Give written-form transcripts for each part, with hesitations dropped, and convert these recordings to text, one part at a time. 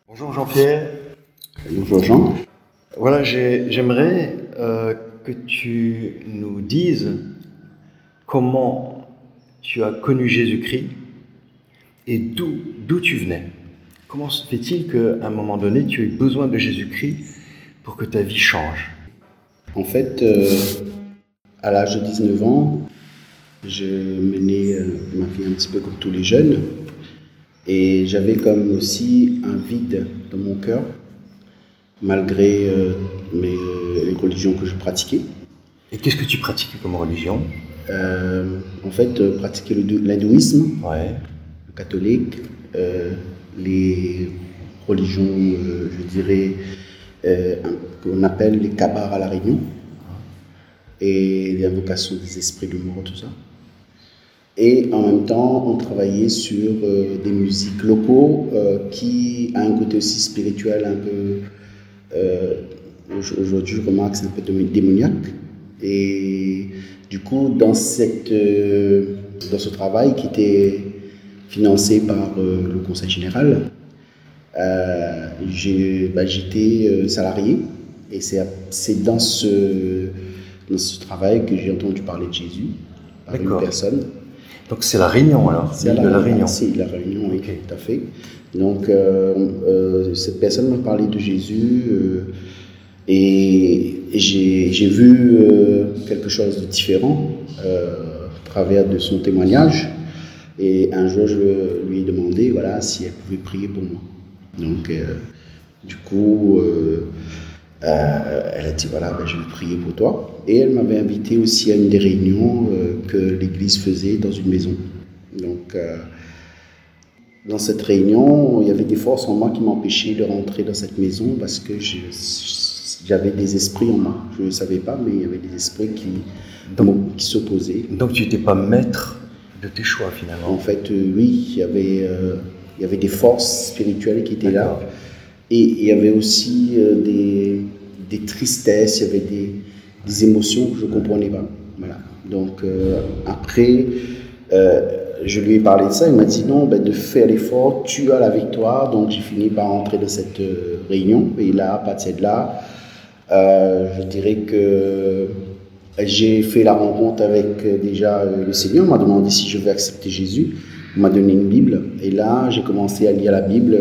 Bonjour Jean-Pierre. Bonjour Jean. Voilà, j'aimerais que tu nous dises comment tu as connu Jésus-Christ et d'où tu venais. Comment se fait-il qu'à un moment donné, tu aies besoin de Jésus-Christ pour que ta vie change? En fait, à l'âge de 19 ans, je menais ma vie un petit peu comme tous les jeunes. Et j'avais comme aussi un vide dans mon cœur, malgré les religions que je pratiquais. Et qu'est-ce que tu pratiquais comme religion? En fait, pratiquer l'hindouisme, Ouais. le catholique, les religions, je dirais, qu'on appelle les kabars à La Réunion, et l'invocation des esprits de mort, tout ça. Et en même temps, on travaillait sur des musiques locaux qui a un côté aussi spirituel un peu, aujourd'hui je remarque, c'est un peu démoniaque. Et du coup, dans ce travail qui était financé par le Conseil général, j'étais salarié. Et c'est dans ce travail que j'ai entendu parler de Jésus par une personne. Donc c'est La Réunion alors? C'est de La Réunion. C'est La Réunion, oui, okay. Tout à fait. Donc cette personne m'a parlé de Jésus et j'ai vu quelque chose de différent à travers de son témoignage. Et un jour, je lui ai demandé si elle pouvait prier pour moi. Donc du coup, elle a dit je vais prier pour toi. Et elle m'avait invité aussi à une des réunions que l'église faisait dans une maison. Donc, dans cette réunion, il y avait des forces en moi qui m'empêchaient de rentrer dans cette maison parce que j'avais des esprits en moi. Je ne savais pas, mais il y avait des esprits qui s'opposaient. Donc, tu n'étais pas maître de tes choix finalement? En fait, oui, il y avait des forces spirituelles qui étaient là. Et il y avait aussi des tristesses, il y avait des émotions que je ne comprenais pas. Voilà. Donc après, je lui ai parlé de ça, il m'a dit non, de faire l'effort, tu as la victoire. Donc j'ai fini par entrer dans cette réunion. Et là, à partir de là, je dirais que j'ai fait la rencontre avec déjà le Seigneur. Il m'a demandé si je veux accepter Jésus. Il m'a donné une Bible. Et là, j'ai commencé à lire la Bible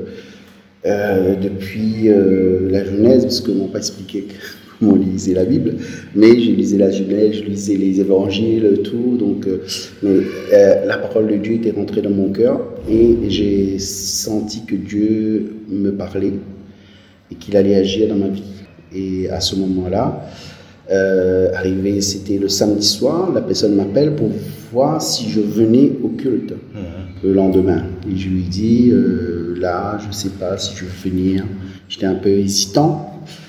depuis la Genèse, parce qu'ils ne m'ont pas expliqué comment on lisait la Bible, mais je lisais la Genèse, je lisais les évangiles, tout, donc la parole de Dieu était rentrée dans mon cœur et j'ai senti que Dieu me parlait et qu'il allait agir dans ma vie. Et à ce moment-là, arrivé, c'était le samedi soir, la personne m'appelle pour voir si je venais au culte le lendemain. Et je lui dis, là, je ne sais pas si je veux venir. J'étais un peu hésitant.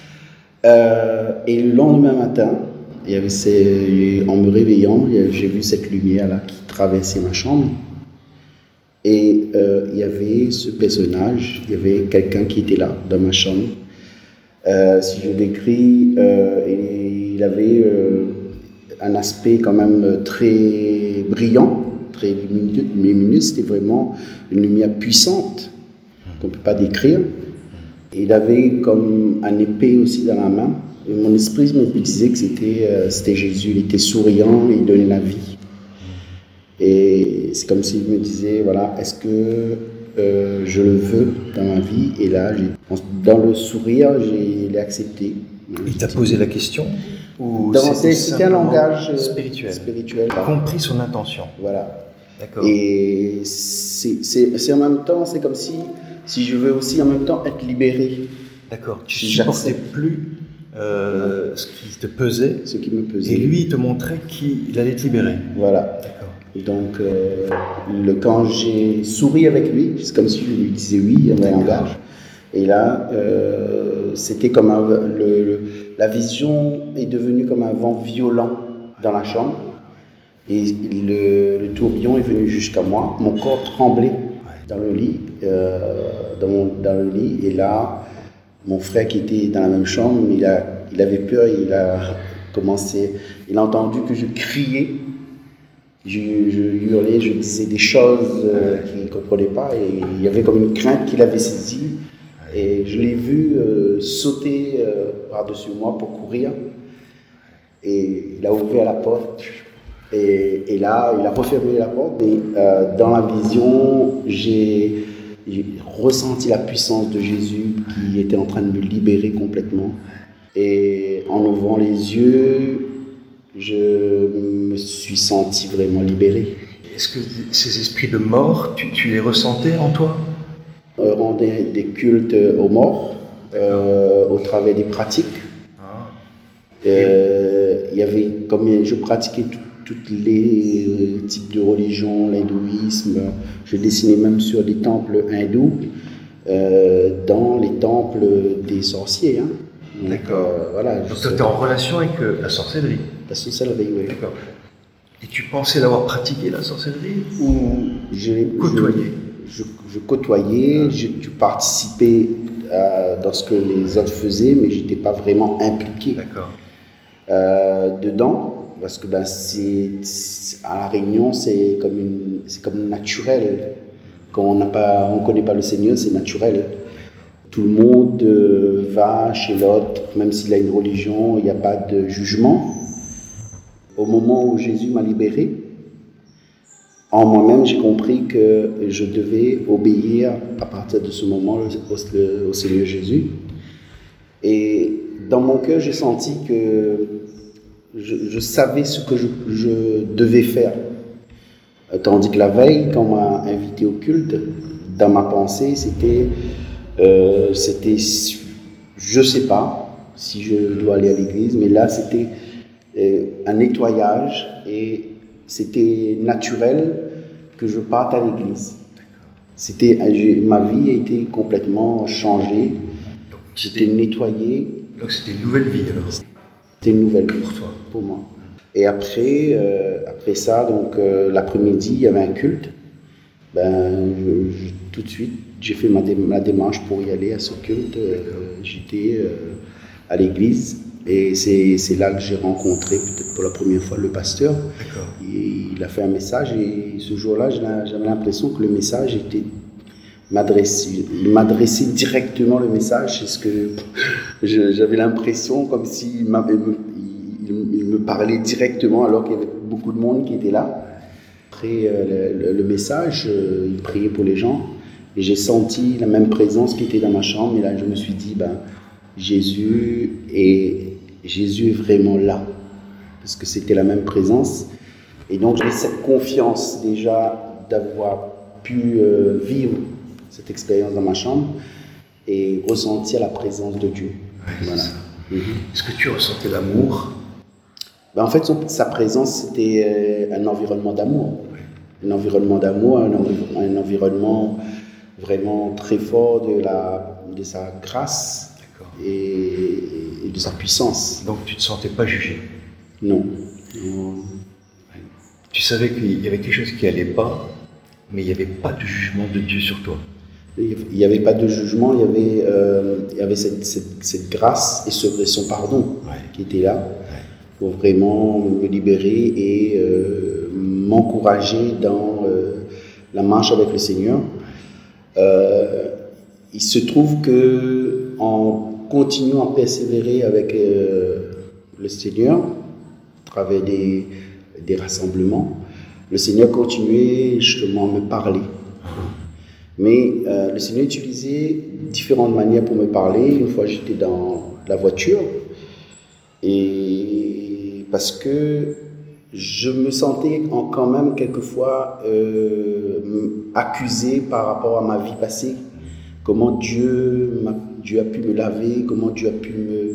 Et le lendemain matin, en me réveillant, j'ai vu cette lumière-là qui traversait ma chambre. Et il y avait ce personnage, il y avait quelqu'un qui était là, dans ma chambre. Si je décris, il avait un aspect quand même très brillant, très lumineux. C'était vraiment une lumière puissante qu'on ne peut pas décrire. Et il avait comme un épée aussi dans la main. Et mon esprit me disait que c'était Jésus. Il était souriant et il donnait la vie. Et c'est comme s'il me disait, est-ce que je le veux dans ma vie? Et là, dans le sourire, je l'ai accepté. Il t'a posé la question? C'était un langage spirituel. Compris son intention. Voilà. D'accord. Et c'est en même temps, c'est comme si je veux aussi en même temps être libéré. D'accord. Tu ne supportais plus ce qui te pesait. Ce qui me pesait. Et lui, il te montrait qu'il allait te libérer. Voilà. D'accord. Donc, quand j'ai souri avec lui, c'est comme si je lui disais oui, il y avait un langage. Et là, c'était comme la vision est devenue comme un vent violent dans la chambre. Et le tourbillon est venu jusqu'à moi. Mon corps tremblait dans le lit, dans le lit. Et là, mon frère qui était dans la même chambre, il avait peur. Il a entendu que je criais. Je hurlais, je disais des choses qu'il ne comprenait pas. Et il y avait comme une crainte qui l'avait saisi. Et je l'ai vu sauter par-dessus moi pour courir. Et il a ouvert la porte. Et là, il a refermé la porte. Et dans la vision, j'ai ressenti la puissance de Jésus qui était en train de me libérer complètement. Et en ouvrant les yeux, je me suis senti vraiment libéré. Est-ce que ces esprits de mort, tu les ressentais en toi? Rendait des cultes aux morts au travers des pratiques. Il y avait, comme je pratiquais tous les types de religions, l'hindouisme, je dessinais même sur des temples hindous, dans les temples des sorciers. Hein. Donc, d'accord. Voilà, donc tu étais en relation avec la sorcellerie? La sorcellerie, oui. D'accord. Et tu pensais d'avoir pratiqué la sorcellerie ou côtoyé? Je côtoyais, je participais dans ce que les autres faisaient, mais je n'étais pas vraiment impliqué. D'accord. Dedans, parce que à La Réunion, c'est comme naturel. Quand on ne connaît pas le Seigneur, c'est naturel. Tout le monde va chez l'autre, même s'il a une religion, il n'y a pas de jugement. Au moment où Jésus m'a libéré, en moi-même, j'ai compris que je devais obéir à partir de ce moment au Seigneur Jésus. Et dans mon cœur, j'ai senti que je savais ce que je devais faire. Tandis que la veille, quand on m'a invité au culte, dans ma pensée, c'était je ne sais pas si je dois aller à l'église, mais là, c'était un nettoyage et c'était naturel que je parte à l'église. Ma vie a été complètement changée. J'étais nettoyé. Donc c'était une nouvelle vie alors? C'était une nouvelle vie pour toi? Pour moi. Et après ça, donc l'après-midi, il y avait un culte. Tout de suite, j'ai fait ma démarche pour y aller à ce culte. J'étais à l'église. Et c'est là que j'ai rencontré peut-être pour la première fois le pasteur. D'accord. Et il a fait un message et ce jour-là, j'avais l'impression que le message il m'adressait directement le message. C'est ce que j'avais l'impression comme s'il il me parlait directement alors qu'il y avait beaucoup de monde qui était là. Après le message, il priait pour les gens et j'ai senti la même présence qui était dans ma chambre. Et là, je me suis dit, Jésus est vraiment là, parce que c'était la même présence. Et donc j'ai cette confiance déjà d'avoir pu vivre cette expérience dans ma chambre et ressentir la présence de Dieu. Ouais, voilà. Est-ce que tu ressentais l'amour? En fait, sa présence, c'était un environnement d'amour. Ouais. Un environnement d'amour, un environnement vraiment très fort de sa grâce. Et de sa puissance. Donc tu ne te sentais pas jugé? Non. Tu savais qu'il y avait quelque chose qui n'allait pas, mais il n'y avait pas de jugement de Dieu sur toi? Il n'y avait pas de jugement, il y avait cette grâce et son pardon qui était là pour vraiment me libérer et m'encourager dans la marche avec le Seigneur. Il se trouve que en continuant à persévérer avec le Seigneur, à travers des rassemblements, le Seigneur continuait justement à me parler. Mais le Seigneur utilisait différentes manières pour me parler. Une fois, j'étais dans la voiture, et parce que je me sentais quand même quelquefois accusé par rapport à ma vie passée. Comment Dieu a pu me laver, comment Dieu a pu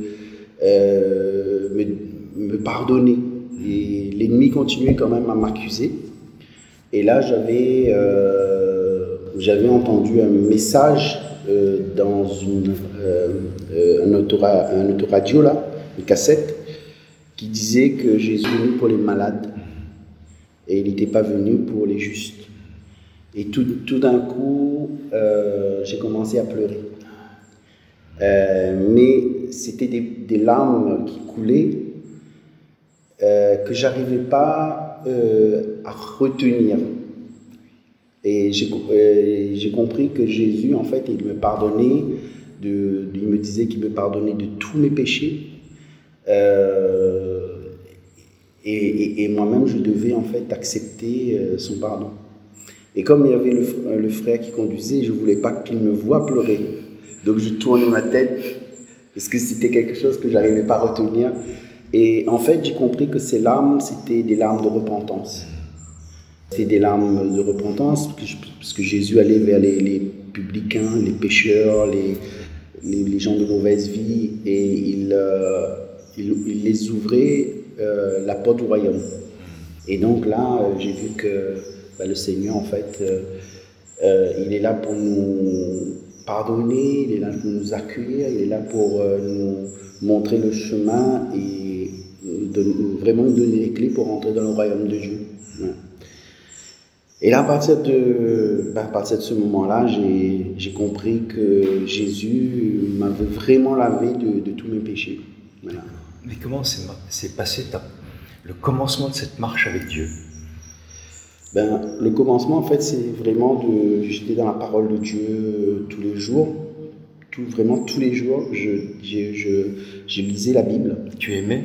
me pardonner. Et l'ennemi continuait quand même à m'accuser. Et là, j'avais entendu un message dans un autoradio, là, une cassette, qui disait que Jésus est venu pour les malades et il n'était pas venu pour les justes. Et tout d'un coup, j'ai commencé à pleurer. Mais c'était des larmes qui coulaient que j'arrivais pas à retenir. Et j'ai compris que Jésus, en fait, il me pardonnait il me disait qu'il me pardonnait de tous mes péchés. Et moi-même, je devais en fait accepter son pardon. Et comme il y avait le frère qui conduisait, je ne voulais pas qu'il me voie pleurer. Donc je tournais ma tête, parce que c'était quelque chose que je n'arrivais pas à retenir. Et en fait, j'ai compris que ces larmes, c'était des larmes de repentance. C'était des larmes de repentance, parce que Jésus allait vers les publicains, les pécheurs, les gens de mauvaise vie, et il les ouvrait la porte du royaume. Et donc là, j'ai vu que le Seigneur, en fait, il est là pour nous pardonner, il est là pour nous accueillir, il est là pour nous montrer le chemin et vraiment nous donner les clés pour entrer dans le royaume de Dieu. Ouais. Et là, à partir de ce moment-là, j'ai compris que Jésus m'avait vraiment lavé de tous mes péchés. Voilà. Mais comment s'est passé le commencement de cette marche avec Dieu? Le commencement, en fait, c'est vraiment j'étais dans la parole de Dieu tous les jours. Vraiment tous les jours, je lisais la Bible. Tu aimais?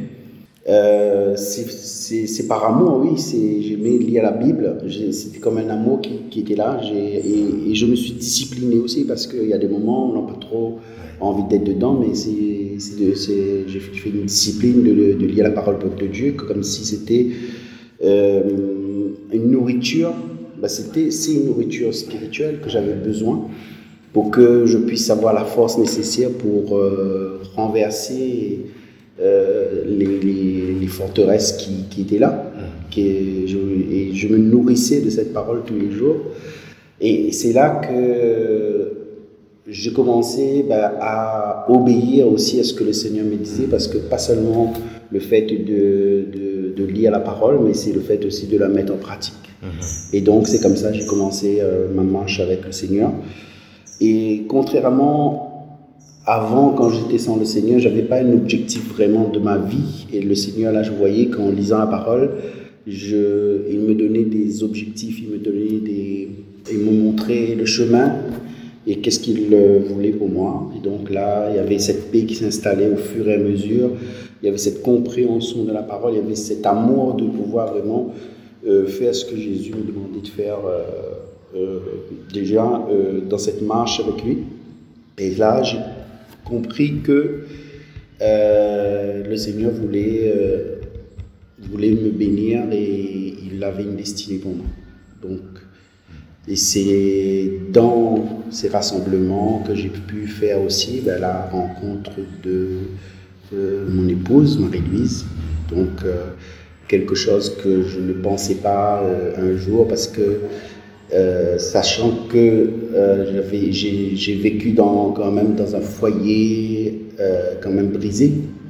C'est par amour, oui. J'aimais lire la Bible. C'était comme un amour qui était là. Et je me suis discipliné aussi parce qu'il y a des moments où on n'a pas trop envie d'être dedans, mais j'ai fait une discipline de lire la parole de Dieu comme si c'était une nourriture. C'est une nourriture spirituelle que j'avais besoin pour que je puisse avoir la force nécessaire pour renverser les forteresses qui étaient là. Et je me nourrissais de cette parole tous les jours. Et c'est là que j'ai commencé à obéir aussi à ce que le Seigneur me disait, parce que pas seulement le fait de lire la parole, mais c'est le fait aussi de la mettre en pratique. Et donc c'est comme ça que j'ai commencé ma marche avec le Seigneur. Et contrairement avant, quand j'étais sans le Seigneur, j'avais pas un objectif vraiment de ma vie. Et le Seigneur, là, je voyais qu'en lisant la parole, il me donnait des objectifs, il me montrait le chemin et qu'est-ce qu'il voulait pour moi. Et donc là, il y avait cette paix qui s'installait au fur et à mesure. Il y avait cette compréhension de la parole, il y avait cet amour de pouvoir vraiment faire ce que Jésus me demandait de faire déjà dans cette marche avec lui. Et là, j'ai compris que le Seigneur voulait me bénir et il avait une destinée pour moi. Donc, et c'est dans ces rassemblements que j'ai pu faire aussi la rencontre de mon épouse, Marie-Louise. Donc, quelque chose que je ne pensais pas un jour, parce que sachant que j'ai vécu quand même dans un foyer quand même brisé,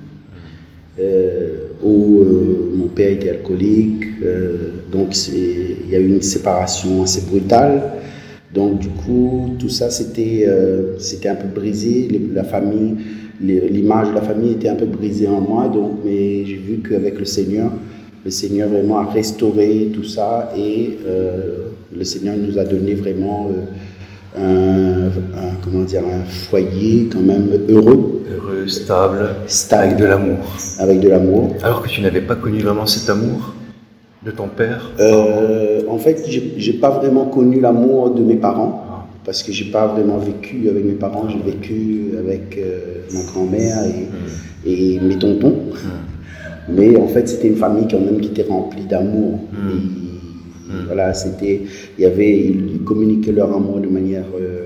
où mon père était alcoolique, donc il y a eu une séparation assez brutale. Donc du coup, tout ça c'était un peu brisé, la famille, l'image de la famille était un peu brisée en moi. Donc, mais j'ai vu qu'avec le Seigneur vraiment a restauré tout ça, et le Seigneur nous a donné vraiment un foyer quand même heureux, stable, avec de l'amour. Avec de l'amour. Alors que tu n'avais pas connu vraiment cet amour de ton père? En fait, j'ai pas vraiment connu l'amour de mes parents, parce que j'ai pas vraiment vécu avec mes parents. J'ai vécu avec ma grand-mère et mes tontons. Mais en fait, c'était une famille quand même qui était remplie d'amour. Voilà, ils communiquaient leur amour de manière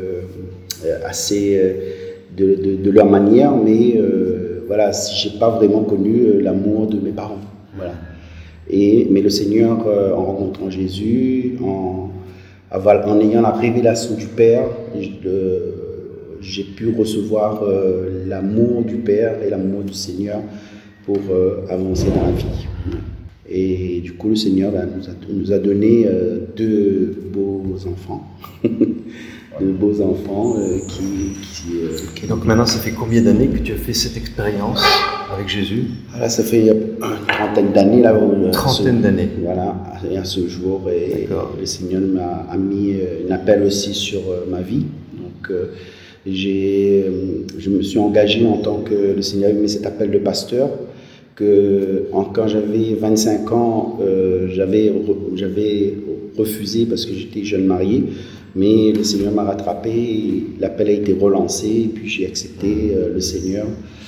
assez de leur manière, mais voilà, j'ai pas vraiment connu l'amour de mes parents. Voilà. Mais le Seigneur, en rencontrant Jésus, en ayant la révélation du Père, j'ai pu recevoir l'amour du Père et l'amour du Seigneur pour avancer dans la vie. Et du coup, le Seigneur nous a donné deux beaux enfants. Deux beaux enfants Et donc maintenant, ça fait combien d'années que tu as fait cette expérience avec Jésus? Voilà, ça fait une trentaine d'années. Une trentaine d'années. Voilà, à ce jour. Et le Seigneur m'a mis un appel aussi sur ma vie. Donc, Je me suis engagé en tant que le Seigneur m'a mis cet appel de pasteur, quand j'avais 25 ans, j'avais refusé parce que j'étais jeune marié, mais le Seigneur m'a rattrapé, l'appel a été relancé, et puis j'ai accepté le Seigneur.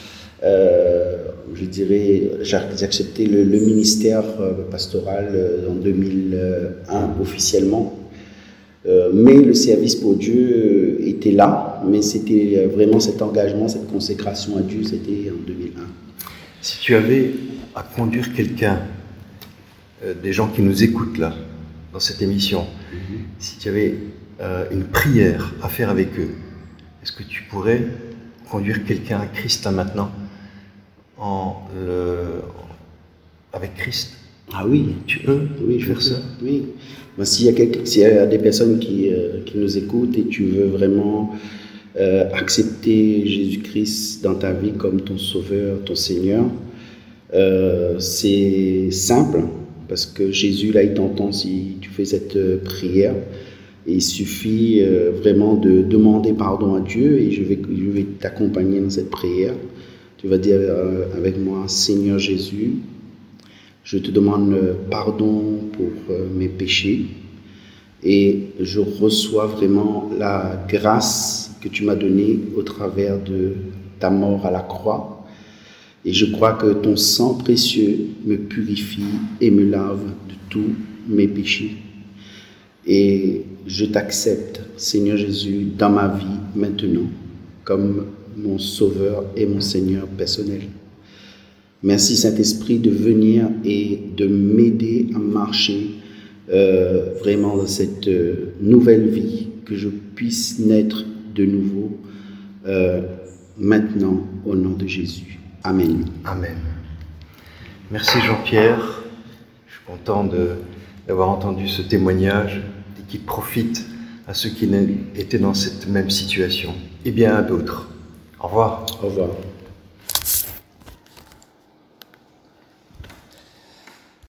Je dirais, j'ai accepté le ministère pastoral en 2001 officiellement. Mais le service pour Dieu était là, mais c'était vraiment cet engagement, cette consécration à Dieu, c'était en 2001. Si tu avais à conduire quelqu'un, des gens qui nous écoutent là, dans cette émission, si tu avais une prière à faire avec eux, est-ce que tu pourrais conduire quelqu'un à Christ là maintenant, avec Christ? Ah oui, tu peux faire ça? Oui. Ben, s'il y a des personnes qui nous écoutent et tu veux vraiment accepter Jésus-Christ dans ta vie comme ton Sauveur, ton Seigneur, c'est simple, parce que Jésus, là, il t'entend si tu fais cette prière. Et il suffit vraiment de demander pardon à Dieu, et je vais t'accompagner dans cette prière. Tu vas dire avec moi: Seigneur Jésus, je te demande pardon pour mes péchés, et je reçois vraiment la grâce que tu m'as donnée au travers de ta mort à la croix. Et je crois que ton sang précieux me purifie et me lave de tous mes péchés. Et je t'accepte, Seigneur Jésus, dans ma vie maintenant, comme mon Sauveur et mon Seigneur personnel. Merci Saint-Esprit de venir et de m'aider à marcher vraiment dans cette nouvelle vie, que je puisse naître de nouveau maintenant au nom de Jésus. Amen. Amen. Merci Jean-Pierre. Je suis content d'avoir entendu ce témoignage et qui profite à ceux qui étaient dans cette même situation et bien à d'autres. Au revoir. Au revoir.